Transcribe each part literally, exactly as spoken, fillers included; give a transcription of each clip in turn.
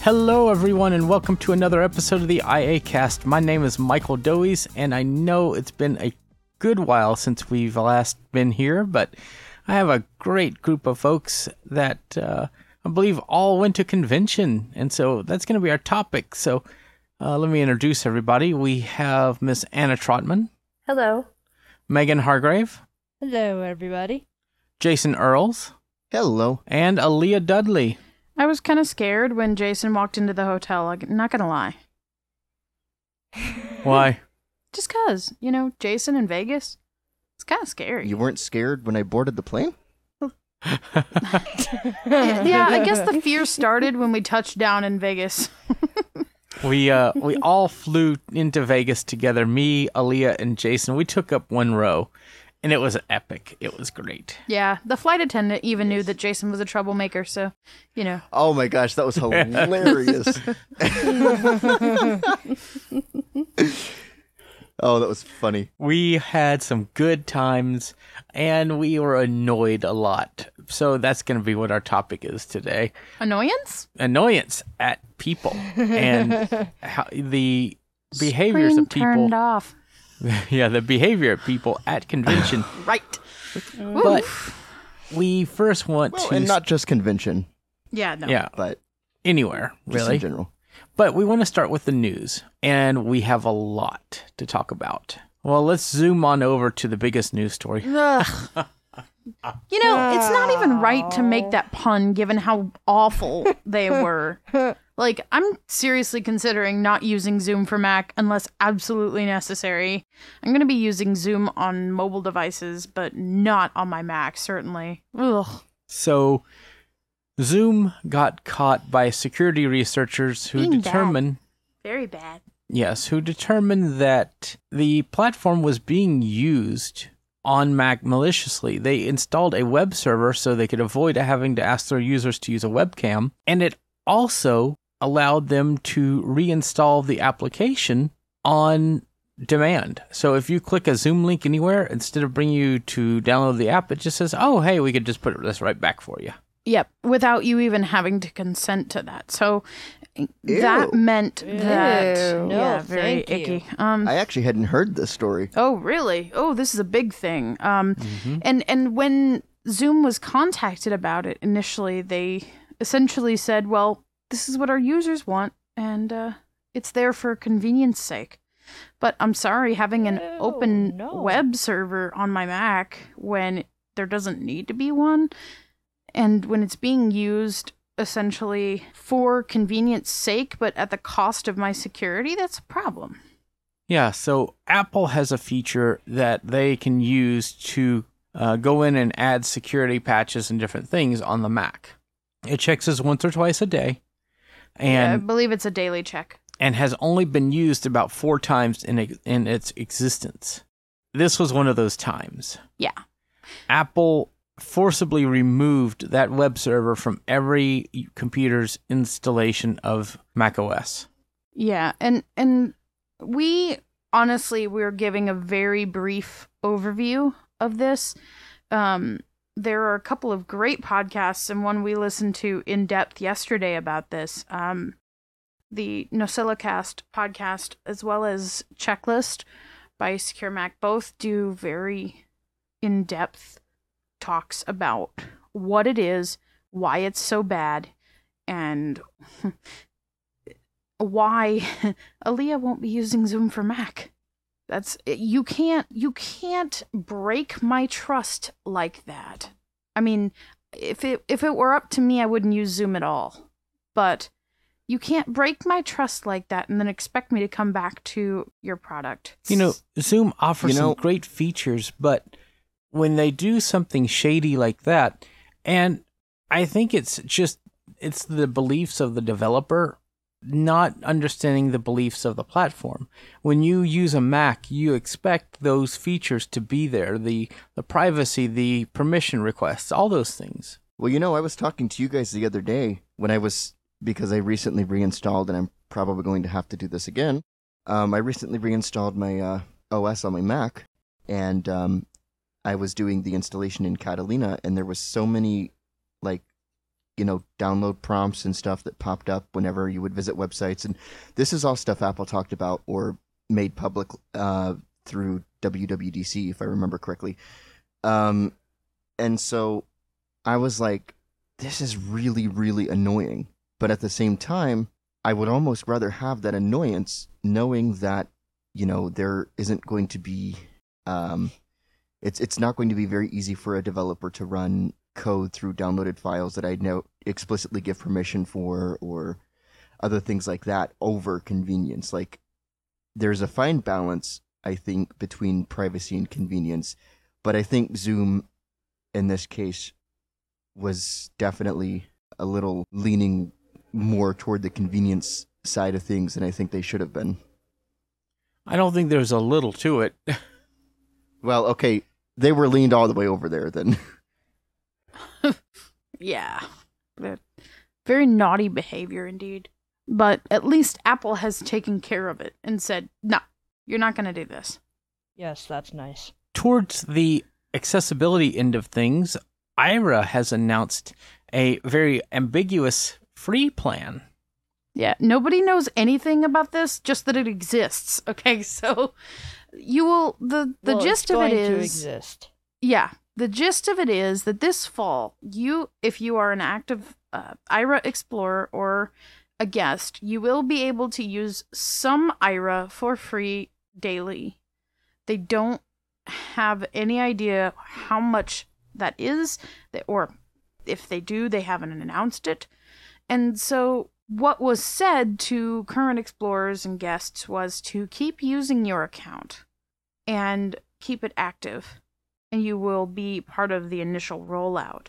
Hello, everyone, and welcome to another episode of the I A Cast. My name is Michael Doise, and I know it's been a good while since we've last been here, but I have a great group of folks that uh, I believe all went to convention, and so that's going to be our topic. So uh, let me introduce everybody. We have Miss Anna Trotman. Hello. Megan Hargrave. Hello, everybody. Jason Earls. Hello. And Aaliyah Dudley. I was kind of scared when Jason walked into the hotel, I'm not going to lie. Why? Just because, you know, Jason in Vegas, it's kind of scary. You weren't scared when I boarded the plane? Yeah, I guess the fear started when we touched down in Vegas. we uh we all flew into Vegas together, me, Aaliyah, and Jason. We took up one row. And it was epic. It was great. Yeah, the flight attendant even knew that Jason was a troublemaker, so, you know. Oh my gosh, that was hilarious. Oh, that was funny. We had some good times, and we were annoyed a lot. So that's going to be what our topic is today. Annoyance? Annoyance at people. And how the behaviors Screen of people. turned off. Yeah, the behavior of people at convention. Right. But we first want Well, to... and not just convention. Yeah, no. Yeah, but anywhere, just really. in general. But we want to start with the news, and we have a lot to talk about. Well, let's zoom on over to the biggest news story. Ugh. You know, it's not even right to make that pun given how awful they were. Like, I'm seriously considering not using Zoom for Mac unless absolutely necessary. I'm going to be using Zoom on mobile devices, but not on my Mac, certainly. Ugh. So, Zoom got caught by security researchers who Being determined... bad. Very bad. Yes, who determined that the platform was being used on Mac maliciously. They installed a web server so they could avoid having to ask their users to use a webcam, and it also allowed them to reinstall the application on demand. So if you click a Zoom link anywhere, instead of bringing you to download the app, it just says, oh, hey, we could just put this right back for you. Yep, without you even having to consent to that. So that Ew. meant that... Ew. No, yeah, very thank you. icky. Um, I actually hadn't heard this story. Oh, really? Oh, this is a big thing. Um, Mm-hmm. and and when Zoom was contacted about it initially, they essentially said, "Well, this is what our users want, and uh, it's there for convenience sake." But I'm sorry, having an Oh, open no. web server on my Mac when there doesn't need to be one, and when it's being used essentially for convenience sake, but at the cost of my security, that's a problem. Yeah, so Apple has a feature that they can use to uh, go in and add security patches and different things on the Mac. It checks us once or twice a day, Yeah, I and believe it's a daily check. and has only been used about four times in ex- in its existence. This was one of those times. Yeah. Apple forcibly removed that web server from every computer's installation of macOS. Yeah, and and we honestly we're giving a very brief overview of this. Um, there are a couple of great podcasts, and one we listened to in depth yesterday about this. Um, the NosillaCast podcast, as well as Checklist by Secure Mac, both do very in depth talks about what it is, why it's so bad, and why Aaliyah won't be using Zoom for Mac. That's you can't you can't break my trust like that. I mean, if it if it were up to me, I wouldn't use Zoom at all. But you can't break my trust like that and then expect me to come back to your product. You know, Zoom offers You know- some great features, but when they do something shady like that, and I think it's just it's the beliefs of the developer not understanding the beliefs of the platform. When you use a Mac, you expect those features to be there, the the privacy, the permission requests, all those things. Well, you know, I was talking to you guys the other day when I was, because I recently reinstalled, and I'm probably going to have to do this again. Um, I recently reinstalled my uh, O S on my Mac, and um, I was doing the installation in Catalina, and there was so many, like, you know, download prompts and stuff that popped up whenever you would visit websites. And this is all stuff Apple talked about or made public uh, through W W D C, if I remember correctly. Um, and so I was like, this is really, really annoying. But at the same time, I would almost rather have that annoyance knowing that, you know, there isn't going to be, um, it's it's not going to be very easy for a developer to run code through downloaded files that I know explicitly give permission for, or other things like that over convenience. Like, there's a fine balance, I think, between privacy and convenience, but I think Zoom in this case was definitely a little leaning more toward the convenience side of things than I think they should have been. I don't think there's a little to it. Well, okay, they were leaned all the way over there then. Yeah. Very naughty behavior indeed. But at least Apple has taken care of it and said, no, you're not going to do this. Yes, that's nice. Towards the accessibility end of things, Aira has announced a very ambiguous free plan. Yeah, nobody knows anything about this, just that it exists. Okay, so you will, the, the well, gist it's of going it to is, exist. yeah, the gist of it is that this fall, you, if you are an active uh, Aira Explorer or a guest, you will be able to use some Aira for free daily. They don't have any idea how much that is, or if they do, they haven't announced it. And so what was said to current explorers and guests was to keep using your account and keep it active, and you will be part of the initial rollout.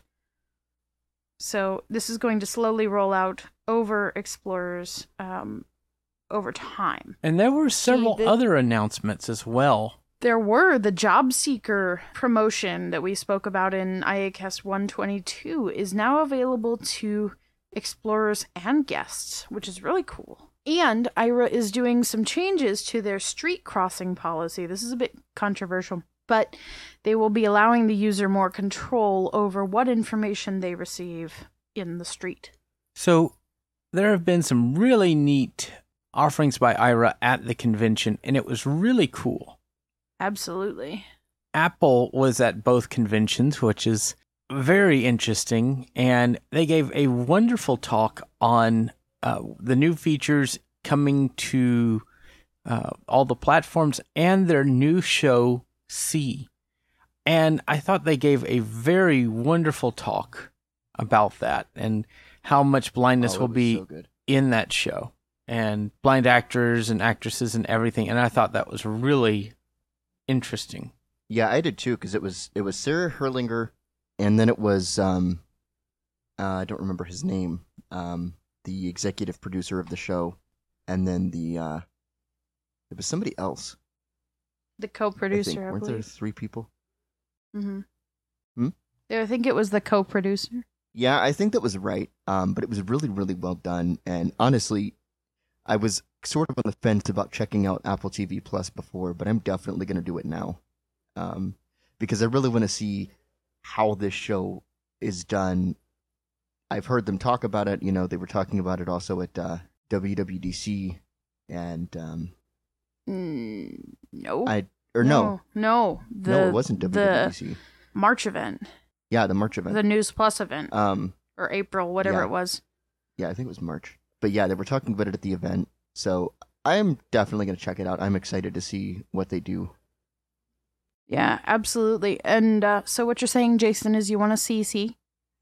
So this is going to slowly roll out over explorers um, over time. And there were several the- other announcements as well. There were the job seeker promotion that we spoke about in I A Cast one twenty-two is now available to explorers and guests, which is really cool. And Aira is doing some changes to their street crossing policy. This is a bit controversial, but they will be allowing the user more control over what information they receive in the street. So there have been some really neat offerings by Aira at the convention, and it was really cool. Absolutely. Apple was at both conventions, which is very interesting, and they gave a wonderful talk on uh, the new features coming to uh, all the platforms and their new show, C. And I thought they gave a very wonderful talk about that and how much blindness Oh, it will was be so good. in that show, and blind actors and actresses and everything. And I thought that was really interesting. Yeah, I did too, because it was it was Sarah Herlinger, and then it was um, uh, I don't remember his name, um, the executive producer of the show, and then the uh, it was somebody else. The I think. co-producer, I, Weren't there believe. three people? Mm-hmm. Hmm? I think it was the co-producer. Yeah, I think that was right. Um, but it was really, really well done. And honestly, I was sort of on the fence about checking out Apple T V Plus before, but I'm definitely going to do it now. Um, because I really want to see how this show is done. I've heard them talk about it. You know, they were talking about it also at uh, W W D C, and um, Mm, no. I or no, No. The, no, it wasn't W W D C. The March event. Yeah, the March event. The News Plus event. Um, or April, whatever yeah. it was. yeah, I think it was March. But yeah, they were talking about it at the event. So I'm definitely going to check it out. I'm excited to see what they do. Yeah, absolutely. And uh, so what you're saying, Jason, is you want to see C?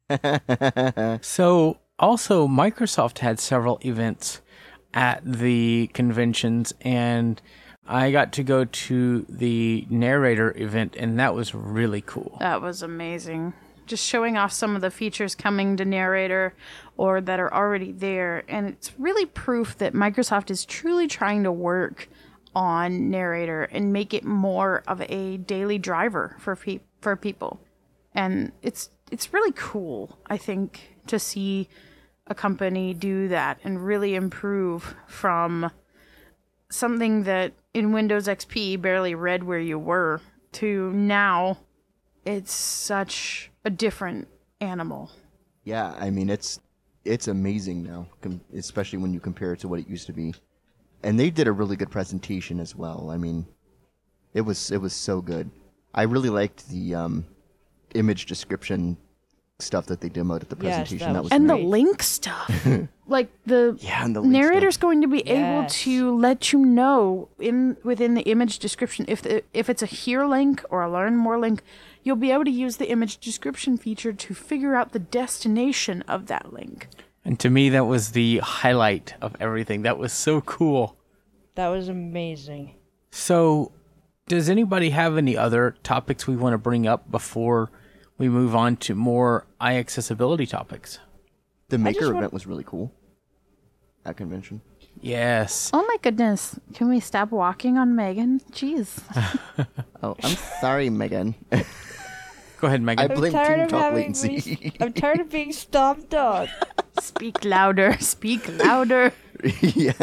So also Microsoft had several events at the conventions, and I got to go to the narrator event, and that was really cool. That was amazing. Just showing off some of the features coming to Narrator or that are already there. And it's really proof that Microsoft is truly trying to work on Narrator and make it more of a daily driver for pe- for people. And it's it's really cool, I think, to see a company do that and really improve from something that in Windows X P barely read where you were to now it's such a different animal. Yeah, I mean it's it's amazing now, com- especially when you compare it to what it used to be. And they did a really good presentation as well. I mean, it was it was so good. I really liked the um, image description stuff that they demoed at the Yes, presentation. that that was was And the great. link stuff. Like the yeah, and the link narrator's stuff. going to be able Yes. to let you know in within the image description if the, if it's a here link or a learn more link, you'll be able to use the image description feature to figure out the destination of that link. And to me, that was the highlight of everything. That was so cool. That was amazing. So, does anybody have any other topics we want to bring up before we move on to more iAccessibility topics? The maker just want- event was really cool at convention. Yes. Oh my goodness. Can we stop walking on Megan? Jeez. Oh, I'm sorry, Megan. Go ahead, Megan. I blame tired Team of Talk having Latency. me- I'm tired of being stomped on. Speak louder. Speak louder. Yeah.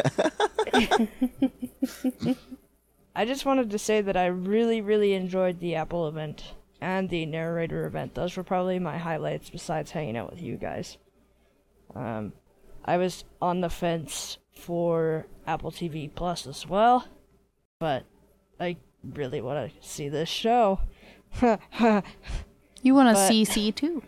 I just wanted to say that I really, really enjoyed the Apple event and the narrator event. Those were probably my highlights besides hanging out with you guys. Um, I was on the fence for Apple T V Plus as well, but I really want to see this show. You want a But- C C too.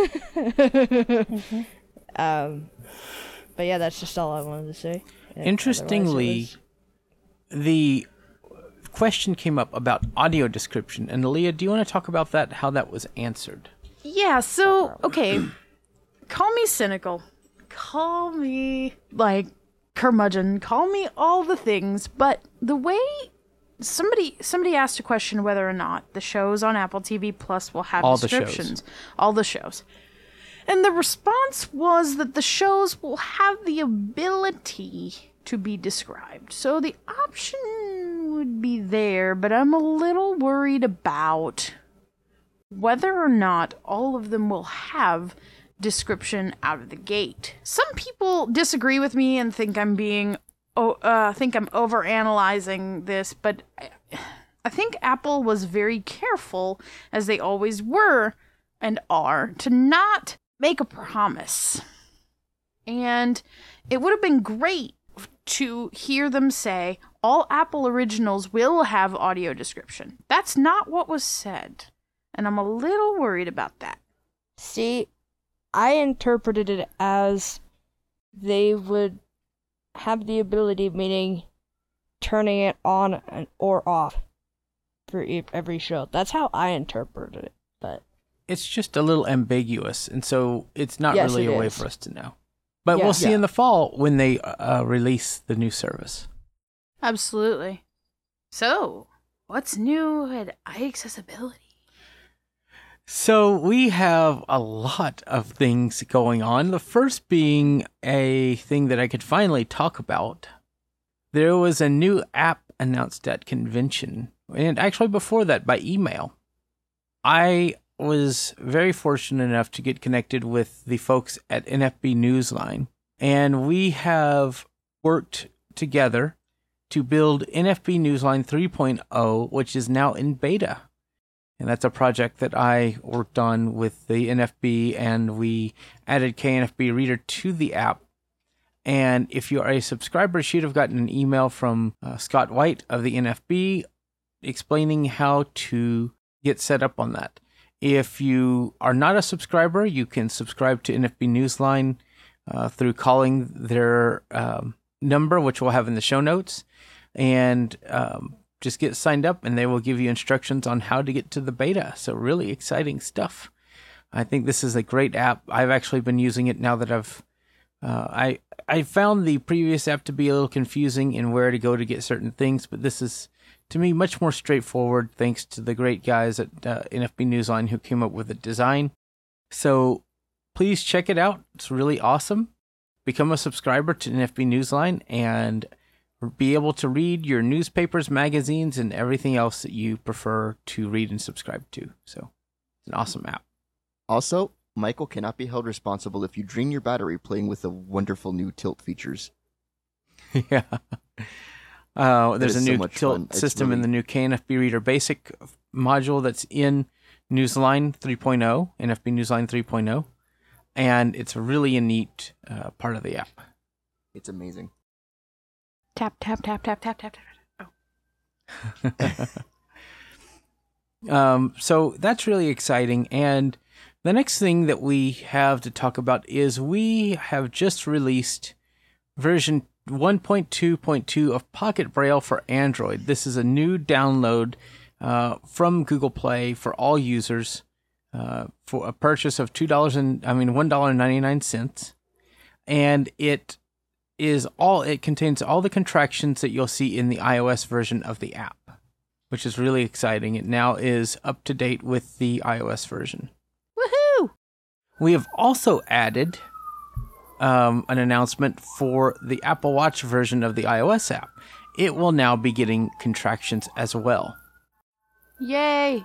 Um, but yeah, that's just all I wanted to say. And Interestingly, otherwise it was- the question came up about audio description. And Leah, do you want to talk about that, how that was answered? Yeah, so, okay. Call me cynical. Call me, like, curmudgeon. Call me all the things. But the way somebody somebody asked a question whether or not the shows on Apple T V Plus will have All the shows. descriptions. All the shows. And the response was that the shows will have the ability to be described. So the option would be there, but I'm a little worried about whether or not all of them will have description out of the gate. Some people disagree with me and think I'm being, oh, uh, think I'm overanalyzing this, but I, I think Apple was very careful, as they always were and are, to not make a promise. And it would have been great to hear them say all Apple originals will have audio description. That's not what was said. And I'm a little worried about that. See, I interpreted it as they would have the ability, meaning turning it on and or off for e- every show. That's how I interpreted it. But It's just a little ambiguous, and so it's not Yes, really it a way is. for us to know. But Yeah. we'll see Yeah. in the fall when they uh, release the new service. Absolutely. So, what's new at iAccessibility? So we have a lot of things going on. The first being a thing that I could finally talk about. There was a new app announced at convention, and actually before that by email. I was very fortunate enough to get connected with the folks at N F B Newsline, and we have worked together to build N F B Newsline three point oh, which is now in beta. And that's a project that I worked on with the N F B, and we added K N F B Reader to the app. And if you are a subscriber, you should have gotten an email from uh, Scott White of the N F B explaining how to get set up on that. If you are not a subscriber, you can subscribe to N F B Newsline uh, through calling their um, number, which we'll have in the show notes, and um, just get signed up, and they will give you instructions on how to get to the beta. So really exciting stuff. I think this is a great app. I've actually been using it now that I've uh, I I found the previous app to be a little confusing in where to go to get certain things, but this is, to me, much more straightforward thanks to the great guys at uh, N F B Newsline who came up with the design. So please check it out. It's really awesome. Become a subscriber to N F B Newsline and be able to read your newspapers, magazines, and everything else that you prefer to read and subscribe to. So it's an awesome app. Also, Michael cannot be held responsible if you drain your battery playing with the wonderful new tilt features. Yeah. Uh, there's a is so new much tilt fun. It's system in really- the new K N F B Reader Basic module that's in Newsline three point oh, N F B Newsline three point oh. and it's really a neat uh, part of the app. It's amazing. Tap, tap, tap, tap, tap, tap, tap. Oh. um, so that's really exciting. And the next thing that we have to talk about is we have just released version one point two point two of Pocket Braille for Android. This is a new download uh, from Google Play for all users uh, for a purchase of two dollars and I mean one dollar and ninety nine cents, and it is all it contains all the contractions that you'll see in the iOS version of the app, which is really exciting. It now is up to date with the iOS version. Woohoo! We have also added um, an announcement for the Apple Watch version of the iOS app. It will now be getting contractions as well. Yay!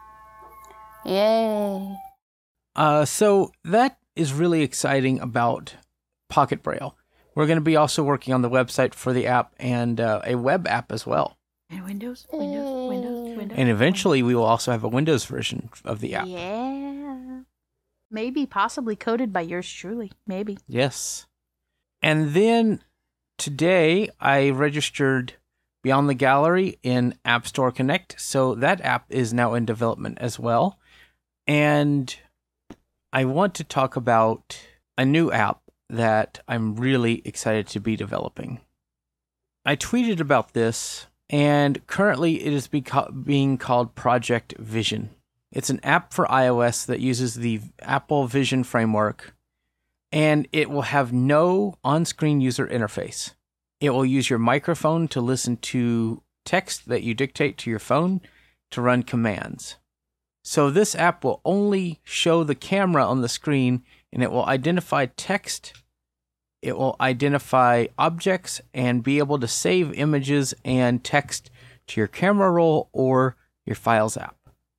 Yay. Uh, so that is really exciting about Pocket Braille. We're going to be also working on the website for the app and uh, a web app as well. And Windows, Windows, Windows, Windows. And eventually we will also have a Windows version of the app. Yeah. Maybe, possibly coded by yours truly. Maybe. Yes. And then today I registered Beyond the Gallery in App Store Connect. So that app is now in development as well. And I want to talk about a new app that I'm really excited to be developing. I tweeted about this, and currently it is beco- being called Project Vision. It's an app for iOS that uses the Apple Vision framework, and it will have no on-screen user interface. It will use your microphone to listen to text that you dictate to your phone to run commands. So this app will only show the camera on the screen, and it will identify text, it will identify objects, and be able to save images and text to your camera roll or your Files app.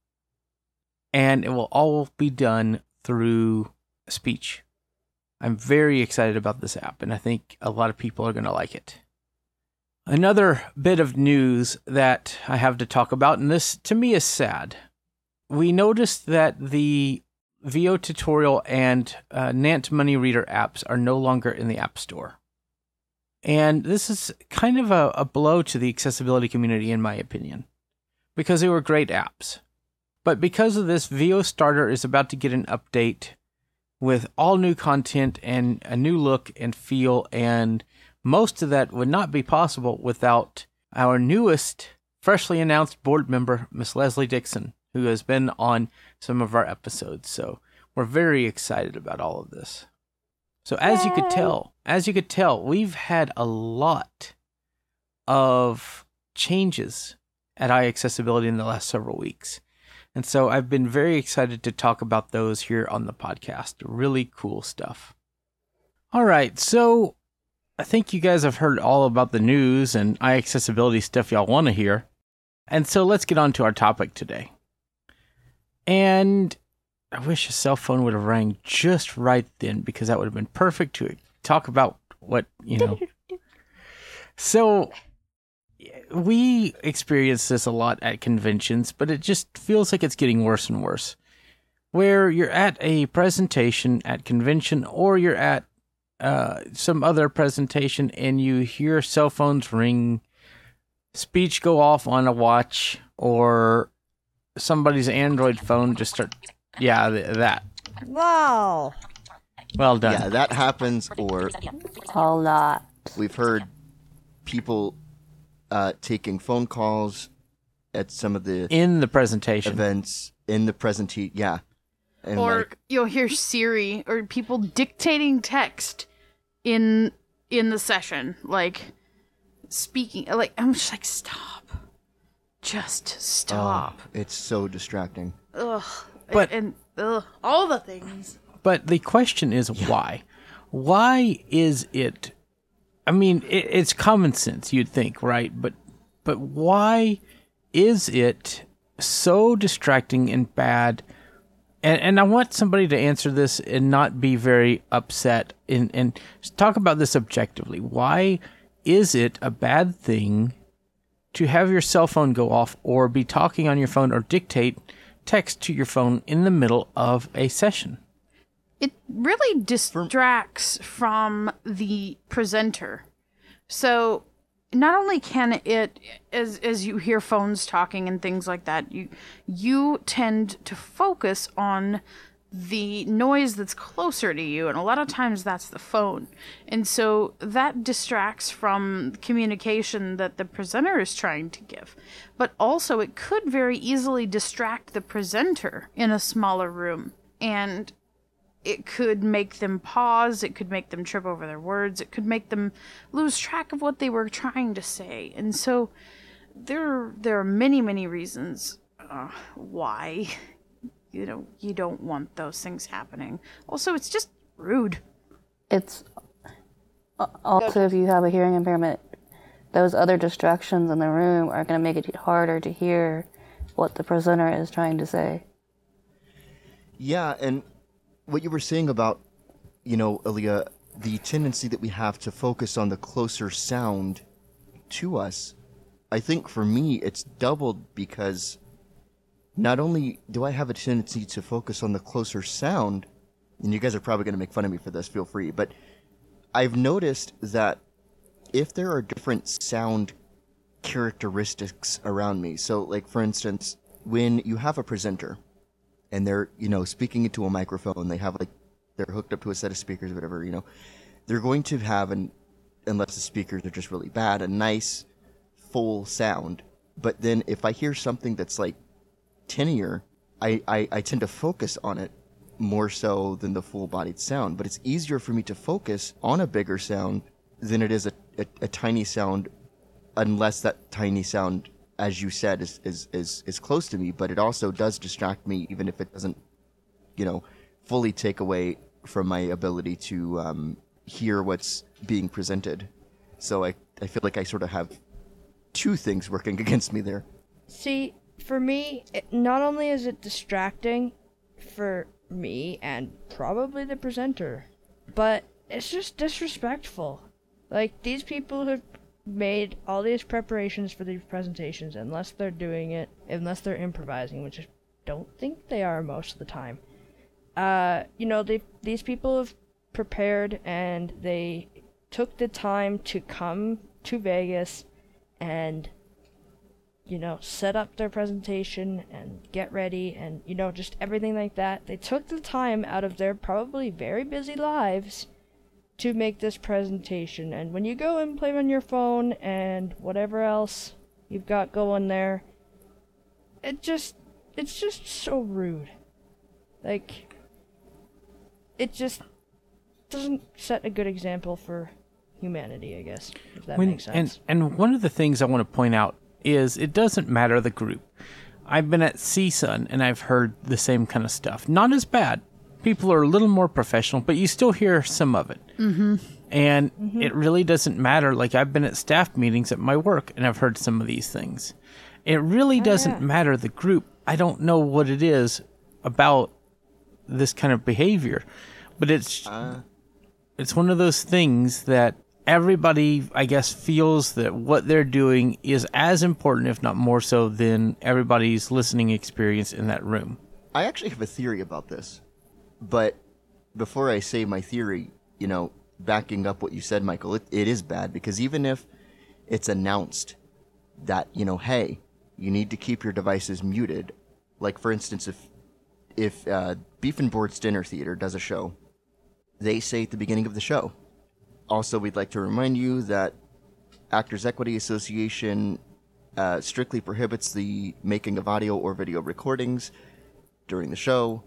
And it will all be done through speech. I'm very excited about this app, and I think a lot of people are going to like it. Another bit of news that I have to talk about, and this to me is sad. We noticed that the V O Tutorial and uh, Nant Money Reader apps are no longer in the App Store. And this is kind of a, a blow to the accessibility community, in my opinion, because they were great apps. But because of this, V O Starter is about to get an update with all new content and a new look and feel, and most of that would not be possible without our newest, freshly announced board member, Miss Leslie Dixon, who has been on some of our episodes. So we're very excited about all of this. So as you could tell, as you could tell, we've had a lot of changes at iAccessibility in the last several weeks. And so I've been very excited to talk about those here on the podcast. Really cool stuff. All right, so I think you guys have heard all about the news and iAccessibility stuff y'all want to hear. And so let's get on to our topic today. And I wish a cell phone would have rang just right then, because that would have been perfect to talk about what, you know. So we experience this a lot at conventions, but it just feels like it's getting worse and worse. Where you're at a presentation at convention, or you're at uh, some other presentation, and you hear cell phones ring, speech go off on a watch, or somebody's Android phone just start, yeah, th- that. Wow. Well done. Yeah, that happens, or A lot. we've heard people uh, taking phone calls at some of the In the presentation. events in the presentation. Yeah. And Or like, you'll hear Siri or people dictating text in in the session, like speaking. Like I'm just like, stop, just stop. oh, it's so distracting. Ugh. But- and ugh, all the things. But the question is why? Why is it? I mean, it, it's common sense, you'd think, right? But but why is it so distracting and bad? And and I want somebody to answer this and not be very upset and, and talk about this objectively. Why is it a bad thing to have your cell phone go off, or be talking on your phone, or dictate text to your phone in the middle of a session? it really distracts from the presenter. So not only can it, as as you hear phones talking and things like that, you you tend to focus on the noise that's closer to you, and a lot of times that's the phone. And so that distracts from communication that the presenter is trying to give. But also it could very easily distract the presenter in a smaller room, and it could make them pause, it could make them trip over their words, it could make them lose track of what they were trying to say. And so there there are many, many reasons uh, why you know, you don't want those things happening. Also, it's just rude. It's also, if you have a hearing impairment, those other distractions in the room are going to make it harder to hear what the presenter is trying to say. Yeah, and what you were saying about, you know, Aaliyah, the tendency that we have to focus on the closer sound to us, I think for me it's doubled because not only do I have a tendency to focus on the closer sound, and you guys are probably going to make fun of me for this, feel free, but I've noticed that if there are different sound characteristics around me, so like for instance, when you have a presenter and they're, you know, speaking into a microphone, they have like, they're hooked up to a set of speakers or whatever, you know, they're going to have, an, unless the speakers are just really bad, a nice full sound. But then if I hear something that's like tinier, I, I, I tend to focus on it more so than the full-bodied sound. But it's easier for me to focus on a bigger sound than it is a, a, a tiny sound, unless that tiny sound, as you said, is, is, is, is close to me. But it also does distract me, even if it doesn't, you know, fully take away from my ability to um, hear what's being presented. So I, I feel like I sort of have two things working against me there. See, for me, it, not only is it distracting for me and probably the presenter, but it's just disrespectful. Like, these people have made all these preparations for these presentations, unless they're doing it, unless they're improvising, which I don't think they are most of the time. Uh, you know, they these people have prepared and they took the time to come to Vegas and, you know, set up their presentation and get ready and, you know, just everything like that. They took the time out of their probably very busy lives to make this presentation. And when you go and play on your phone and whatever else you've got going there, it just, it's just so rude. Like, it just doesn't set a good example for humanity, I guess, if that When, makes sense. And, and one of the things I want to point out is it doesn't matter the group. I've been at C S U N and I've heard the same kind of stuff. Not as bad. People are a little more professional, but you still hear some of it. Mm-hmm. And mm-hmm. it really doesn't matter. Like, I've been at staff meetings at my work and I've heard some of these things. It really oh, doesn't yeah. matter the group. I don't know what it is about this kind of behavior, but it's uh. it's one of those things that everybody, I guess, feels that what they're doing is as important, if not more so, than everybody's listening experience in that room. I actually have a theory about this, but before I say my theory, you know, backing up what you said, Michael, it, it is bad because even if it's announced that, you know, hey, you need to keep your devices muted, like for instance, if if uh, Beef and Board's Dinner Theater does a show, they say at the beginning of the show, also, we'd like to remind you that Actors Equity Association uh, strictly prohibits the making of audio or video recordings during the show.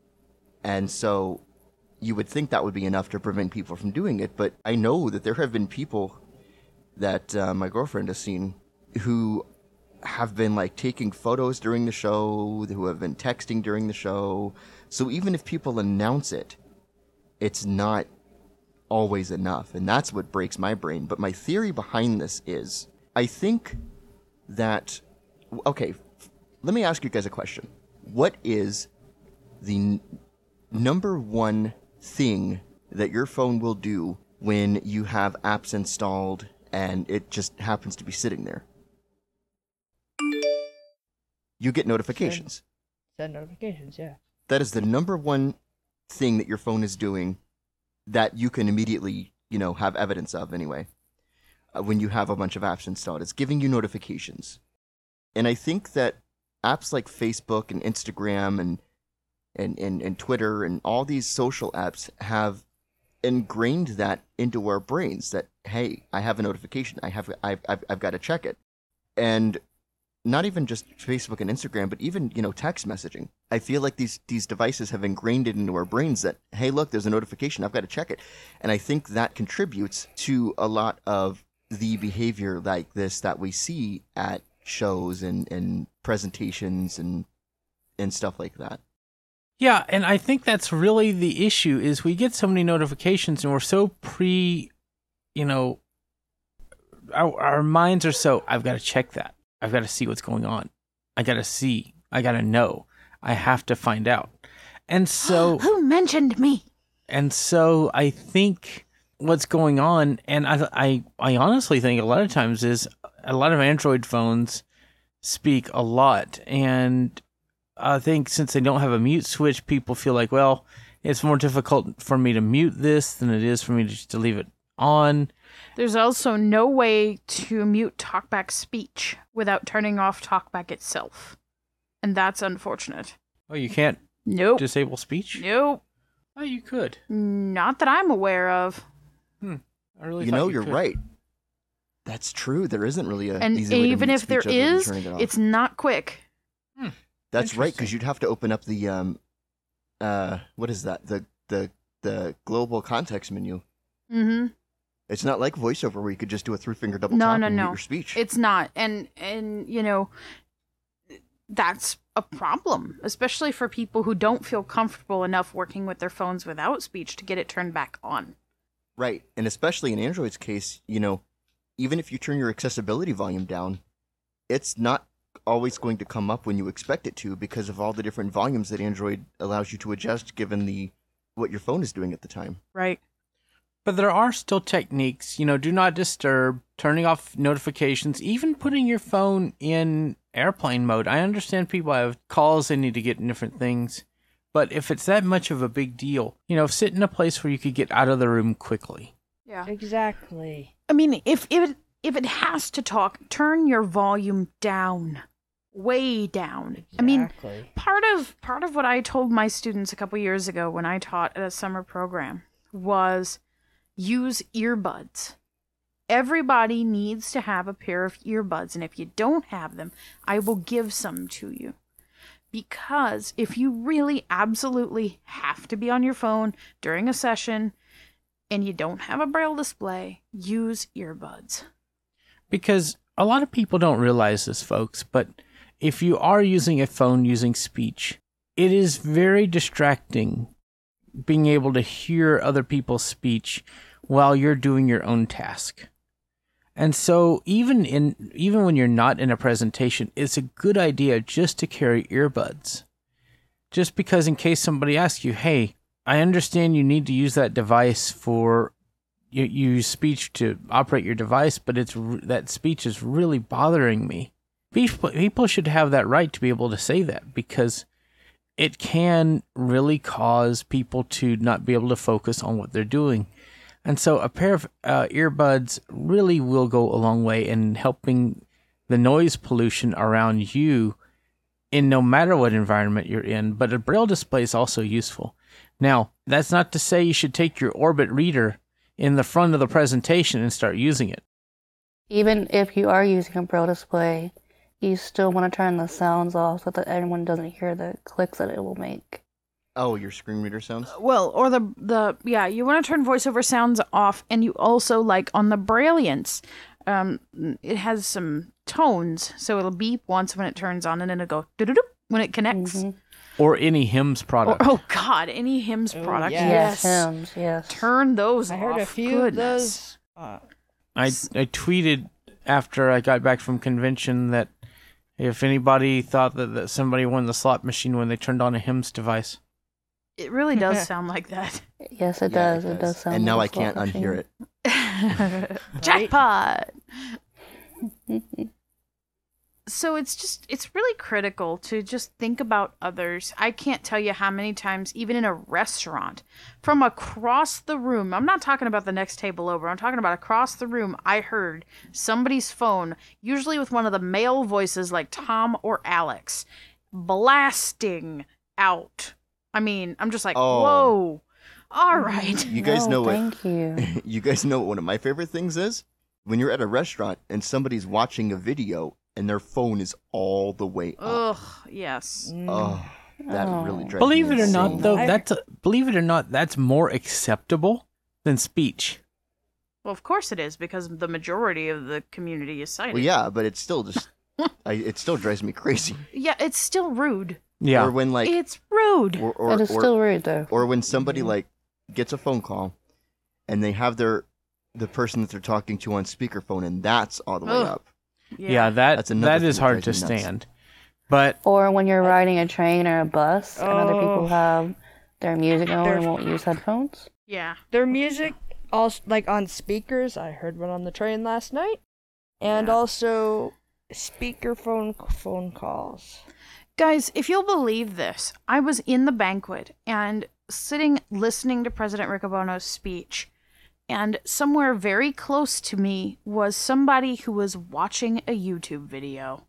And so you would think that would be enough to prevent people from doing it. But I know that there have been people that uh, my girlfriend has seen who have been like taking photos during the show, who have been texting during the show. So even if people announce it, it's not always enough, and that's what breaks my brain. But my theory behind this is, I think that, okay, let me ask you guys a question. What is the n- number one thing that your phone will do when you have apps installed and it just happens to be sitting there? You get notifications. Send, send notifications, yeah. That is the number one thing that your phone is doing that you can immediately, you know, have evidence of anyway. Uh, when you have a bunch of apps installed, it's giving you notifications. And I think that apps like Facebook and Instagram and and, and, and Twitter and all these social apps have ingrained that into our brains that, hey, I have a notification. I have, I've, I've, I've got to check it. And not even just Facebook and Instagram, but even, you know, text messaging. I feel like these, these devices have ingrained it into our brains that, hey, look, there's a notification. I've got to check it. And I think that contributes to a lot of the behavior like this that we see at shows and, and presentations and and stuff like that. Yeah, and I think that's really the issue is we get so many notifications and we're so pre, you know, our, our minds are so, I've got to check that. I've got to see what's going on. I got to see. I got to know. I have to find out. And so... Who mentioned me? And so I think what's going on, and I, I, I honestly think a lot of times is a lot of Android phones speak a lot. And I think since they don't have a mute switch, people feel like, well, it's more difficult for me to mute this than it is for me to just to leave it on. There's also no way to mute TalkBack speech without turning off TalkBack itself. And that's unfortunate. Oh, you can't Nope. disable speech? Nope. Oh, you could. Not that I'm aware of. Hmm. I really You thought know, you you're could. right. That's true. There isn't really a And easy way to even mute if there speech other than is, turning it off. it's not quick. Hmm. That's right, Interesting. because you'd have to open up the um, uh, what is that? The the the global context menu. Mm-hmm. It's not like VoiceOver where you could just do a three finger double No, tap no, and mute no. your speech. It's not. And, and, you know, that's a problem, especially for people who don't feel comfortable enough working with their phones without speech to get it turned back on. Right, and especially in Android's case, you know, even if you turn your accessibility volume down, it's not always going to come up when you expect it to because of all the different volumes that Android allows you to adjust given the what your phone is doing at the time. Right. But there are still techniques, you know, do not disturb, turning off notifications, even putting your phone in airplane mode. I understand people have calls they need to get in different things, but if it's that much of a big deal, you know, sit in a place where you could get out of the room quickly. Yeah. Exactly. I mean, if, if, it, if it has to talk, turn your volume down. Way down. I mean, Exactly. part of part of what I told my students a couple years ago when I taught at a summer program was use earbuds. Everybody needs to have a pair of earbuds, and if you don't have them, I will give some to you. Because if you really absolutely have to be on your phone during a session and you don't have a braille display, use earbuds. Because a lot of people don't realize this, folks, but if you are using a phone using speech, it is very distracting being able to hear other people's speech while you're doing your own task. And so even in even when you're not in a presentation, it's a good idea just to carry earbuds. Just because in case somebody asks you, hey, I understand you need to use that device for you, you use speech to operate your device, but it's that speech is really bothering me. People, people should have that right to be able to say that because it can really cause people to not be able to focus on what they're doing. And so a pair of uh, earbuds really will go a long way in helping the noise pollution around you in no matter what environment you're in. But a braille display is also useful. Now, that's not to say you should take your Orbit reader in the front of the presentation and start using it. Even if you are using a braille display, you still want to turn the sounds off so that everyone doesn't hear the clicks that it will make. Oh, your screen reader sounds? Well, or the, the yeah, you want to turn voiceover sounds off, and you also, like, on the Brailliance, um, it has some tones, so it'll beep once when it turns on, and then it'll go doo-doo-doo when it connects. Mhm. Or any hymns Or, product. oh, God, any hymns Oh, product, yes. yes. Yes, hymns, yes. Turn those I off. heard a few Goodness. of those. Uh, I, I tweeted after I got back from convention that if anybody thought that, that somebody won the slot machine when they turned on a hymns device. It really does sound like that. Yes, it Yeah, does. It does sound And now I like a slot can't unhear machine. it. Jackpot! so it's just, it's really critical to just think about others. I can't tell you how many times, even in a restaurant, from across the room, I'm not talking about the next table over, I'm talking about across the room, I heard somebody's phone, usually with one of the male voices like Tom or Alex, blasting out. I mean, I'm just like, Oh. whoa, all right. You guys No, know what? thank you. You guys know what one of my favorite things is? When you're at a restaurant and somebody's watching a video and their phone is all the way up. Ugh, yes. Oh, that Oh. really drives Believe me it or not, insane. though, I- that's believe it or not, that's more acceptable than speech. Well, of course it is, because the majority of the community is sighted. Well, yeah, but it's still just, I, it still drives me crazy. Yeah, it's still rude. Yeah. Or when like, It's rude. or or, It is or, still rude, though. or when somebody like gets a phone call, and they have their the person that they're talking to on speakerphone, and that's all the way Ugh. up. yeah, that That's another that is thing that hard to drives me nuts. stand. But Or when you're riding a train or a bus and other Oh. people have their music on Their- and won't use headphones. Yeah. Their music, also like on speakers. I heard one on the train last night, and Yeah. also speakerphone phone calls. Guys, if you'll believe this, I was in the banquet and sitting listening to President Riccobono's speech, and somewhere very close to me was somebody who was watching a YouTube video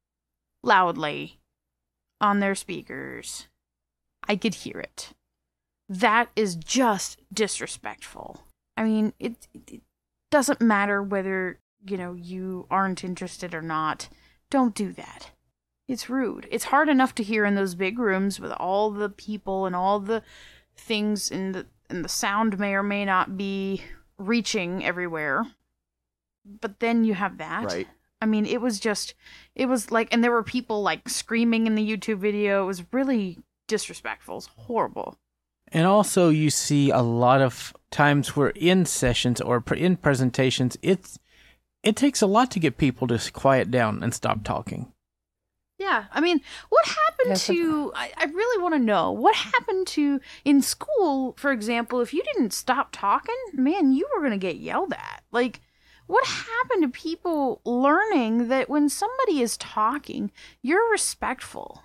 loudly on their speakers. I could hear it. That is just disrespectful. I mean, it, it doesn't matter whether, you know, you aren't interested or not. Don't do that. It's rude. It's hard enough to hear in those big rooms with all the people and all the things, and the, and the sound may or may not be reaching everywhere. But then you have that. Right. I mean, it was just, it was like, and there were people like screaming in the YouTube video. It was really disrespectful. It's horrible. and also you see a lot of times where in sessions or pre- in presentations, it's it takes a lot to get people to quiet down and stop talking. Yeah, I mean, what happened Yes, to, I, I really want to know, what happened to, in school, for example, if you didn't stop talking, man, you were going to get yelled at. Like, what happened to people learning that when somebody is talking, you're respectful?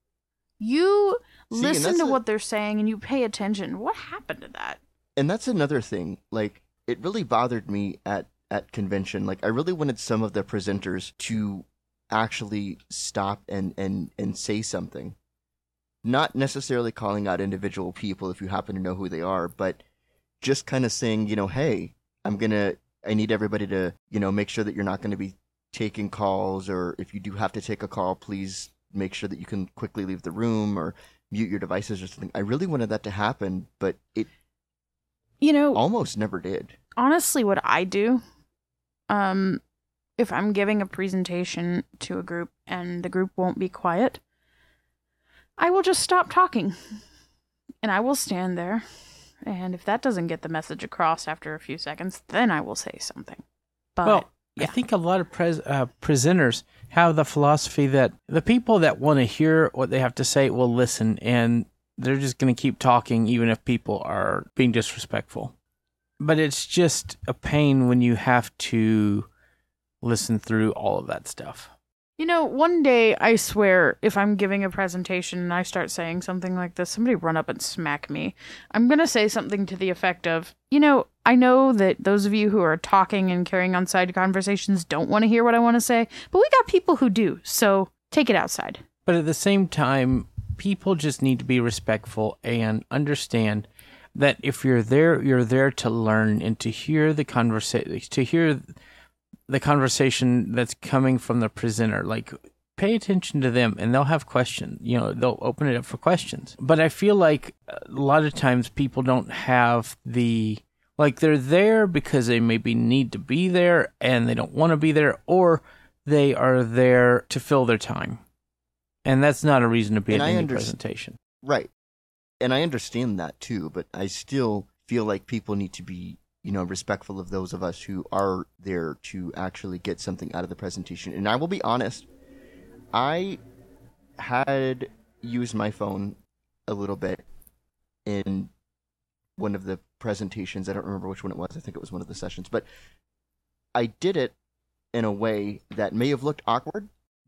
You See, and listen that's to a- what they're saying and you pay attention. What happened to that? And that's another thing. Like, it really bothered me at at convention. Like, I really wanted some of the presenters to actually stop and and and say something, not necessarily calling out individual people if you happen to know who they are, but just kind of saying, you know, hey, I'm gonna, I need everybody to, you know, make sure that you're not going to be taking calls, or if you do have to take a call, please make sure that you can quickly leave the room or mute your devices or something. I really wanted that to happen, but it You know, almost never did. honestly, what I do, um, if I'm giving a presentation to a group and the group won't be quiet, I will just stop talking. And I will stand there. And if that doesn't get the message across after a few seconds, then I will say something. But well, yeah. I think a lot of pres- uh, presenters have the philosophy that the people that want to hear what they have to say will listen, and they're just going to keep talking even if people are being disrespectful. But it's just a pain when you have to listen through all of that stuff. You know, one day, I swear, if I'm giving a presentation and I start saying something like this, somebody run up and smack me. I'm going to say something to the effect of, you know, I know that those of you who are talking and carrying on side conversations don't want to hear what I want to say, but we got people who do, so take it outside. But at the same time, people just need to be respectful and understand that if you're there, you're there to learn and to hear the conversation, to hear the conversation that's coming from the presenter. Like, pay attention to them, and they'll have questions. You know, they'll open it up for questions. But I feel like a lot of times people don't have the, like, they're there because they maybe need to be there and they don't want to be there, or they are there to fill their time. And that's not a reason to be And at I any under- presentation. Right. And I understand that too, but I still feel like people need to be, you know, respectful of those of us who are there to actually get something out of the presentation. And I will be honest, I had used my phone a little bit in one of the presentations. I don't remember which one it was. I think it was one of the sessions, but I did it in a way that may have looked awkward,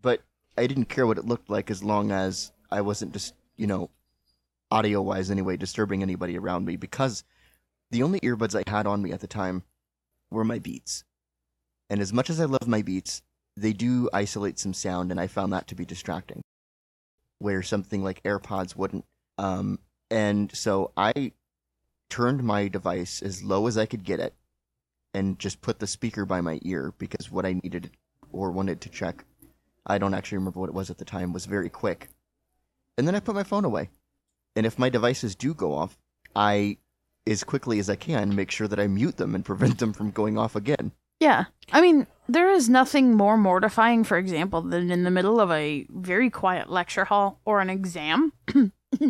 but I didn't care what it looked like as long as I wasn't just, you know, audio-wise anyway, disturbing anybody around me, because the only earbuds I had on me at the time were my Beats. And as much as I love my Beats, they do isolate some sound, and I found that to be distracting, where something like AirPods wouldn't. Um, and so I turned my device as low as I could get it and just put the speaker by my ear, because what I needed or wanted to check, I don't actually remember what it was at the time, was very quick. And then I put my phone away. And if my devices do go off, I, as quickly as I can, make sure that I mute them and prevent them from going off again. Yeah. I mean, there is nothing more mortifying, for example, than in the middle of a very quiet lecture hall or an exam. mm,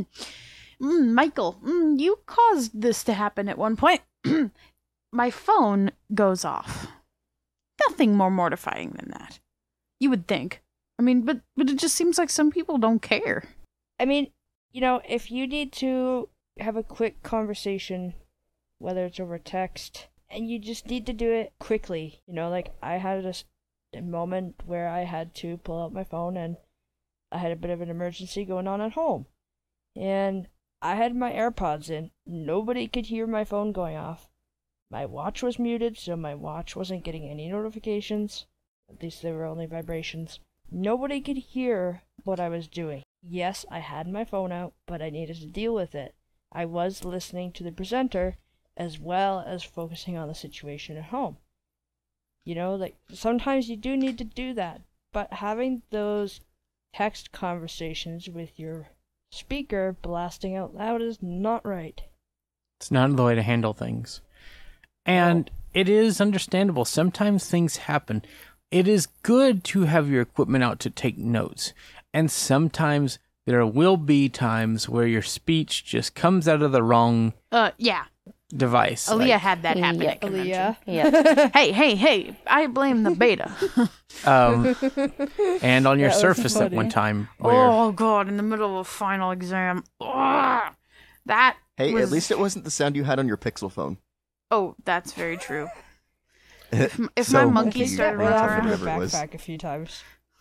Michael, mm, you caused this to happen at one point. My phone goes off. Nothing more mortifying than that. You would think. I mean, but, but it just seems like some people don't care. I mean, you know, if you need to have a quick conversation, whether it's over text, and you just need to do it quickly, you know, like I had a, a moment where I had to pull out my phone and I had a bit of an emergency going on at home. And I had my AirPods in. Nobody could hear my phone going off. My watch was muted, so my watch wasn't getting any notifications. At least they were only vibrations. Nobody could hear what I was doing. Yes, I had my phone out, but I needed to deal with it. I was listening to the presenter as well as focusing on the situation at home. You know, like, sometimes you do need to do that, but having those text conversations with your speaker blasting out loud is not right. It's not the way to handle things. And oh. It is understandable. Sometimes things happen. It is good to have your equipment out to take notes. And sometimes there will be times where your speech just comes out of the wrong uh, yeah. device. Aaliyah like, had that happen yeah, at convention. Aaliyah. Yeah. hey, hey, hey, I blame the beta. um, and on your That was Surface at funny. one time. Where, Oh, God, in the middle of a final exam. Ugh. That Hey, was... at least it wasn't the sound you had on your Pixel phone. Oh, that's very true. If, if So, my I monkey think you started that went went off off running in and her whatever it was. backpack a few times.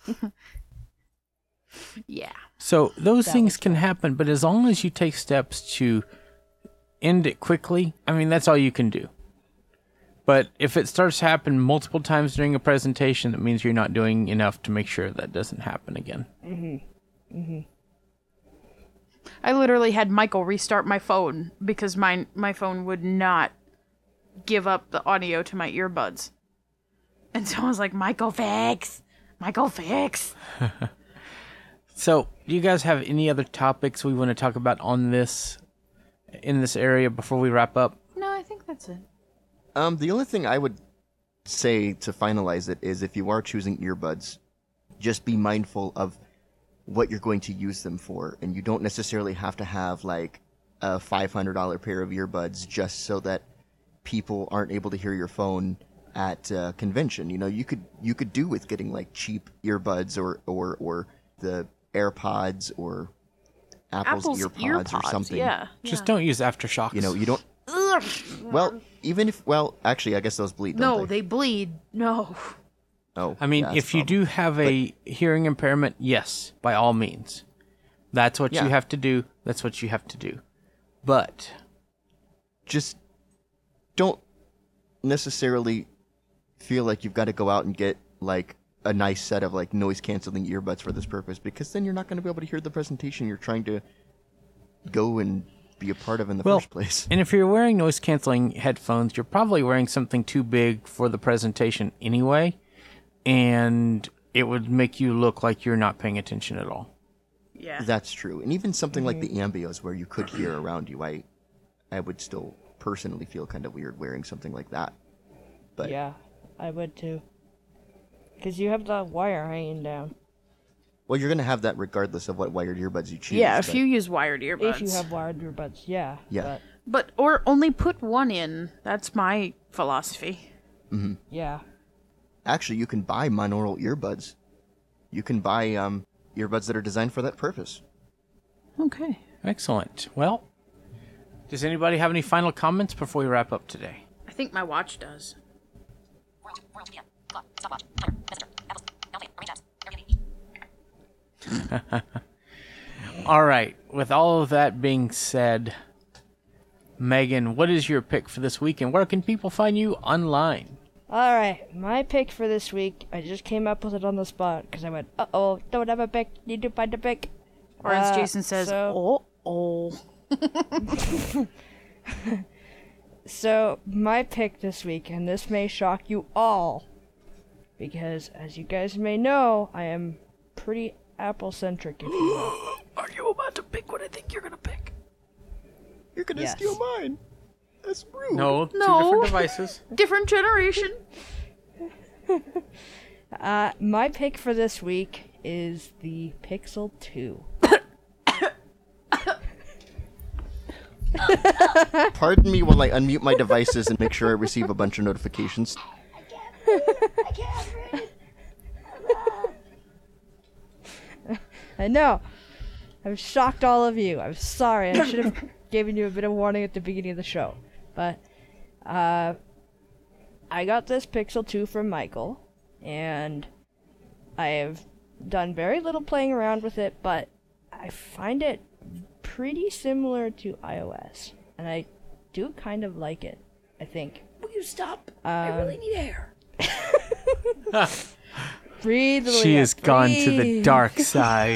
Yeah. So those That things was can happen, but as long as you take steps to end it quickly, I mean, that's all you can do. But if it starts to happen multiple times during a presentation, that means you're not doing enough to make sure that doesn't happen again. Mm-hmm. Mm-hmm. I literally had Michael restart my phone because my, my phone would not give up the audio to my earbuds. And so I was like, Michael, fix! Michael, fix! So, do you guys have any other topics we want to talk about on this, in this area before we wrap up? No, I think that's it. Um, the only thing I would say to finalize it is if you are choosing earbuds, just be mindful of what you're going to use them for. And you don't necessarily have to have like a five hundred dollars pair of earbuds just so that people aren't able to hear your phone at a convention. You know, you could you could do with getting like cheap earbuds or or, or the AirPods or Apple's, Apple's earpods, earpods or something. Yeah. Just yeah. don't use aftershocks. You know, you don't. Ugh. Well, even if well, actually, I guess those bleed. Don't No, they? they bleed. No. Oh, I mean, yeah, that's if the you problem. do have a hearing impairment, yes, by all means. That's what Yeah. you have to do. That's what you have to do. But just don't necessarily feel like you've got to go out and get like a nice set of like noise canceling earbuds for this purpose, because then you're not going to be able to hear the presentation you're trying to go and be a part of in the Well, first place. And if you're wearing noise canceling headphones, you're probably wearing something too big for the presentation anyway, and it would make you look like you're not paying attention at all. Yeah. That's true. And even something like the Ambios where you could hear around you, I I would still personally feel kind of weird wearing something like that. But Yeah, I would too. Because you have the wire hanging down. well, you're going to have that regardless of what wired earbuds you choose. Yeah, if but- you use wired earbuds. If you have wired earbuds, yeah. Yeah. But, or only put one in. That's my philosophy. Mm-hmm. But, yeah. Actually, you can buy monaural earbuds. You can buy um, earbuds that are designed for that purpose. Okay. Excellent. Well, does anybody have any final comments before we wrap up today? I think my watch does. All right. With all of that being said, Megan, what is your pick for this week, and where can people find you online? All right, my pick for this week, I just came up with it on the spot because I went, uh-oh, don't have a pick, need to find a pick. Or as Uh, Jason says, so- oh, oh. So, my pick this week, and this may shock you all, because as you guys may know, I am pretty Apple-centric, if you will. Are you about to pick what I think you're going to pick? You're gonna Yes. steal mine. That's rude. No, two No. different devices. Different generation. Uh, my pick for this week is the Pixel two. Pardon me while I unmute my devices and make sure I receive a bunch of notifications. I know. I've shocked all of you. I'm sorry. I should have given you a bit of warning at the beginning of the show. But, uh, I got this Pixel two from Michael, and I have done very little playing around with it, but I find it pretty similar to iOS, and I do kind of like it, I think. Will you stop? Um, I really need air. Breathe, She Leah, has gone to the breathe. dark side.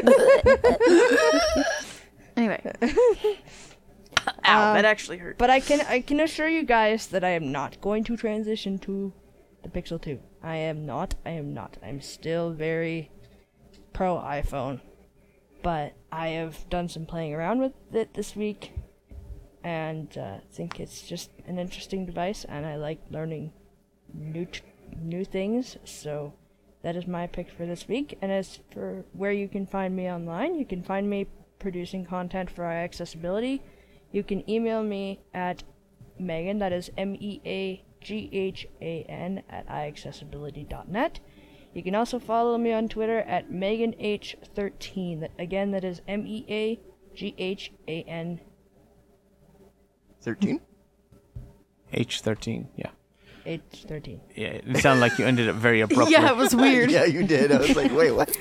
Anyway. Ow, that actually hurt. But I can I can assure you guys that I am not going to transition to the Pixel two. I am not. I am not. I'm still very pro iPhone. But I have done some playing around with it this week, and uh, think it's just an interesting device, and I like learning new t- new things. So that is my pick for this week. And as for where you can find me online, you can find me producing content for iAccessibility. You can email me at Megan, that is M E A G H A N, at iAccessibility dot net. You can also follow me on Twitter at Megan H thirteen. That, again, that is M E A G H A N. Thirteen. H thirteen, yeah. H thirteen. Yeah, it sounded like you ended up very abruptly. Yeah, it was weird. Yeah, you did. I was like, wait, what?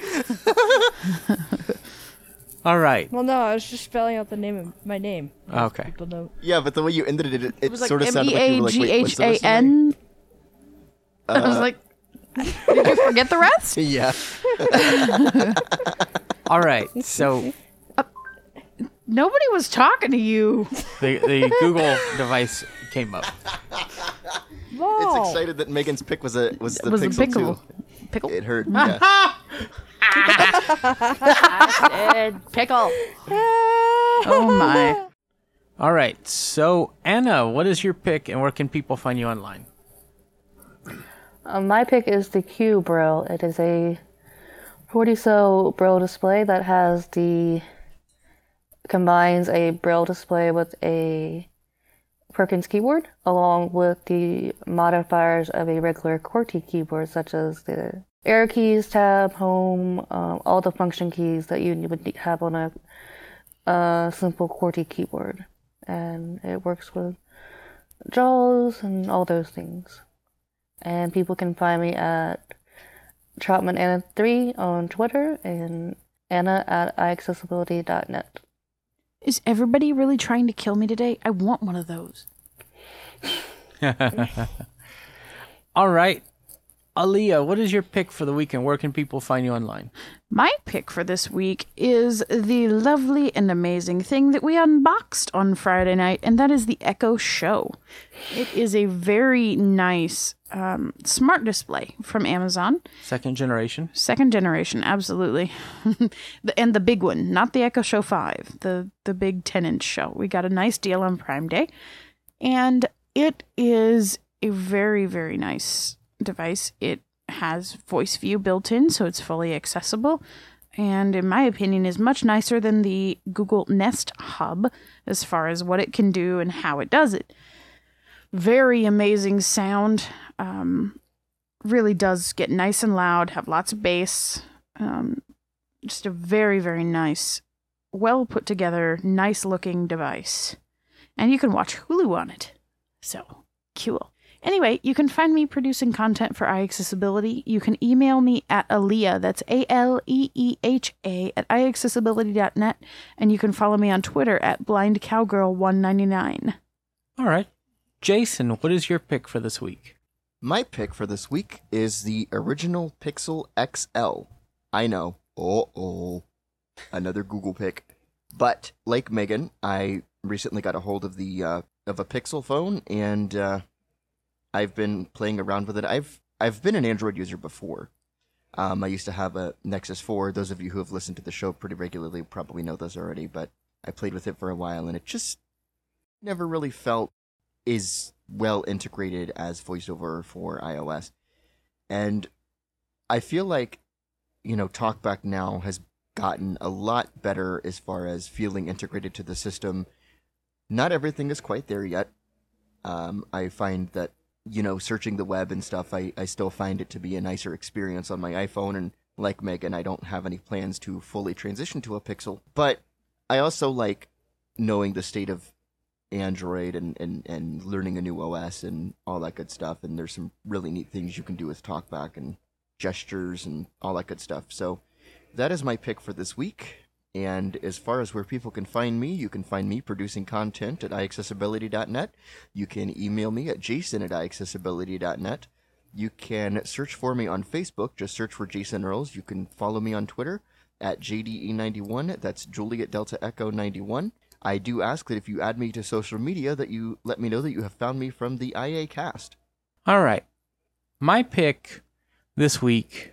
All right. Well, no, I was just spelling out the name of my name. Okay. People know. Yeah, but the way you ended it, it, it, It was like sort of M sounded E like you A were like, G wait, what's H the A rest of the name? N. I was like, did you forget the rest? Yeah. All right. So Nobody was talking to you. the the Google device came up. Whoa! It's excited that Megan's pick was a was the was Pixel the pickle. two. Pickle? It hurt. Yeah. Ed, pickle. Oh my. All right. So Anna, what is your pick, and where can people find you online? Um, my pick is the Q Braille. It is a forty-cell Braille display that has the combines a Braille display with a Perkins keyboard, along with the modifiers of a regular QWERTY keyboard, such as the arrow keys, tab, home, um, all the function keys that you would have on a, a simple QWERTY keyboard. And it works with JAWS and all those things. And people can find me at Troutman Anna three on Twitter and Anna at iAccessibility dot net. Is everybody really trying to kill me today? I want one of those. All right. Aaliyah, what is your pick for the weekend? Where can people find you online? My pick for this week is the lovely and amazing thing that we unboxed on Friday night, and that is the Echo Show. It is a very nice um, smart display from Amazon. Second generation. Second generation, absolutely. The- and the big one, not the Echo Show five, the, the big ten-inch show. We got a nice deal on Prime Day, and it is a very, very nice device. It has voice view built in, so it's fully accessible, and in my opinion is much nicer than the Google Nest Hub as far as what it can do and how it does it. Very amazing sound. Um, really does get nice and loud, have lots of bass. Um, just a very, very nice, well put together, nice looking device. And you can watch Hulu on it. So, cool. Anyway, you can find me producing content for iAccessibility. You can email me at Aleeha, that's A L E E H A, at i accessibility dot net, and you can follow me on Twitter at blind cowgirl one ninety-nine. All right. Jason, what is your pick for this week? My pick for this week is the original Pixel X L. I know. Uh-oh. Another Google pick. But, like Megan, I recently got a hold of the uh, of a Pixel phone, and uh, I've been playing around with it. I've I've been an Android user before. Um, I used to have a Nexus four. Those of you who have listened to the show pretty regularly probably know those already, but I played with it for a while, and it just never really felt as well integrated as VoiceOver for iOS. And I feel like, you know, TalkBack now has gotten a lot better as far as feeling integrated to the system. Not everything is quite there yet. Um, I find that, you know, searching the web and stuff, I, I still find it to be a nicer experience on my iPhone. And like Megan, I don't have any plans to fully transition to a Pixel. But I also like knowing the state of Android and, and, and learning a new O S and all that good stuff. And there's some really neat things you can do with TalkBack and gestures and all that good stuff. So that is my pick for this week. And as far as where people can find me, you can find me producing content at i accessibility dot net. You can email me at jason at i accessibility dot net. You can search for me on Facebook. Just search for Jason Earls. You can follow me on Twitter at J D E ninety-one. That's Juliet Delta Echo ninety-one. I do ask that if you add me to social media that you let me know that you have found me from the I A Cast. All right. My pick this week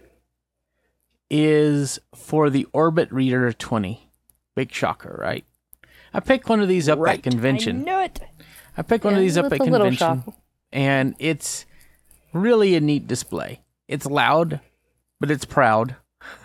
is for the Orbit Reader twenty. Big shocker, right? I picked one of these up Right. at convention. I knew it. I picked one Yeah, of these up it's at a little convention, shocker. and it's really a neat display. It's loud, but it's proud.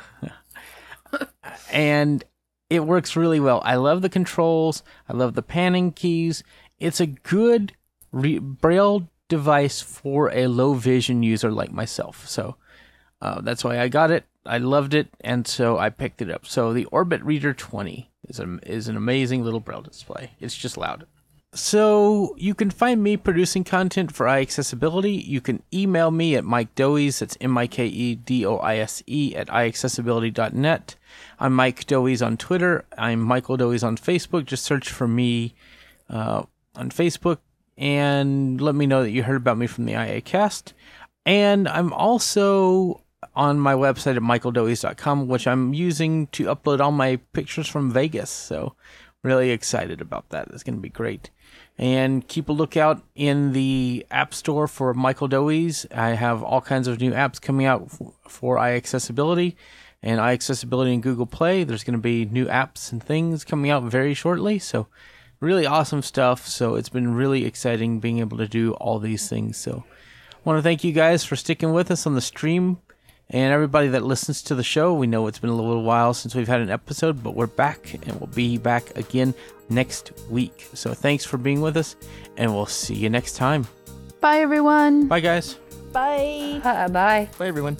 And it works really well. I love the controls. I love the panning keys. It's a good re- Braille device for a low vision user like myself. So uh, that's why I got it. I loved it, and so I picked it up. So the Orbit Reader twenty is a, is an amazing little Braille display. It's just loud. So you can find me producing content for iAccessibility. You can email me at Mike Doise, that's M I K E D O I S E, at i accessibility dot net. I'm Mike Doise on Twitter. I'm Michael Doise on Facebook. Just search for me uh, on Facebook and let me know that you heard about me from the I A Cast. And I'm also on my website at michael doise dot com, which I'm using to upload all my pictures from Vegas. So really excited about that. It's going to be great. And keep a lookout in the App Store for Michael Doise. I have all kinds of new apps coming out f- for iAccessibility and iAccessibility in Google Play. There's going to be new apps and things coming out very shortly. So really awesome stuff. So it's been really exciting being able to do all these things. So I want to thank you guys for sticking with us on the stream. And everybody that listens to the show, we know it's been a little while since we've had an episode, but we're back, and we'll be back again next week. So thanks for being with us, and we'll see you next time. Bye, everyone. Bye, guys. Bye. Uh, bye. Bye, everyone.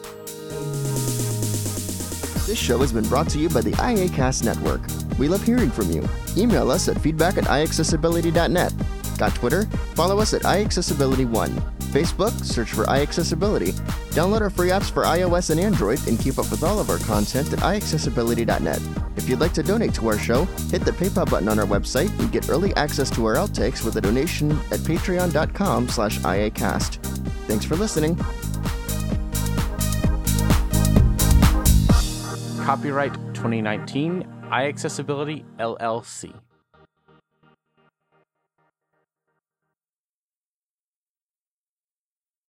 This show has been brought to you by the I A Cast Network. We love hearing from you. Email us at feedback at i accessibility dot net. Got Twitter? Follow us at i accessibility one. Facebook? Search for iAccessibility. Download our free apps for iOS and Android and keep up with all of our content at i accessibility dot net. If you'd like to donate to our show, hit the PayPal button on our website and get early access to our outtakes with a donation at patreon dot com slash iacast. Thanks for listening. Copyright twenty nineteen, iAccessibility L L C.